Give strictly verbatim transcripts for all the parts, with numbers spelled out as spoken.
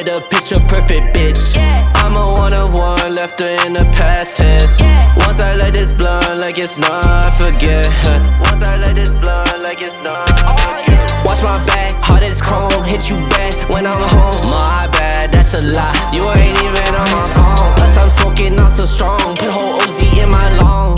with a picture perfect bitch. I'm a one of one, left her in the past tense. Once I light this blunt like it's not, forget. Once I light this blunt like it's not, forget. Watch my back, hard as chrome, hit you back when I'm home. My bad, that's a lie, you ain't even on my phone. Plus I'm smoking out so strong, put whole O Z in my lungs.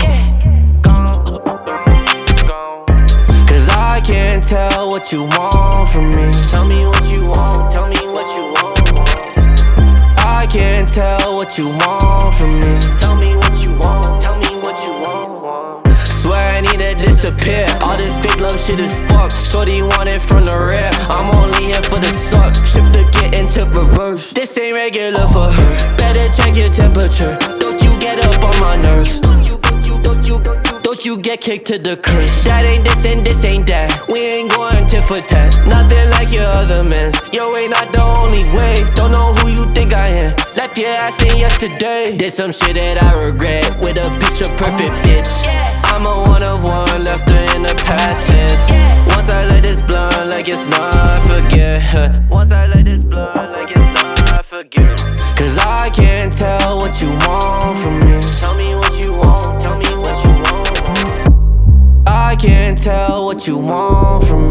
Cause I can't tell what you want from me. Tell me what you want, tell me what you want. I can't tell what you want from me. Tell me what you want, tell me what you want. Swear I need to disappear. All this fake love shit is fuck. Shorty want it from the rear, I'm only here for the suck. Shift to get into reverse, this ain't regular for her. Better check your temperature, don't you get up on my nerves. Don't you, don't you, don't you, don't you get kicked to the curb. That ain't this and this ain't that, we ain't going tit for tat. Nothing like your other mans, yo ain't not the only way. Don't know who you think I am, left your ass in yesterday. Did some shit that I regret, with a picture perfect bitch. I'm a one of one, left her in the past tense. Once I light this blunt like it's not, forget. Once I light this blunt like it's not, forget. Cause I can't tell what you want from me. Tell me what you want, tell me what you want. I can't tell what you want from me.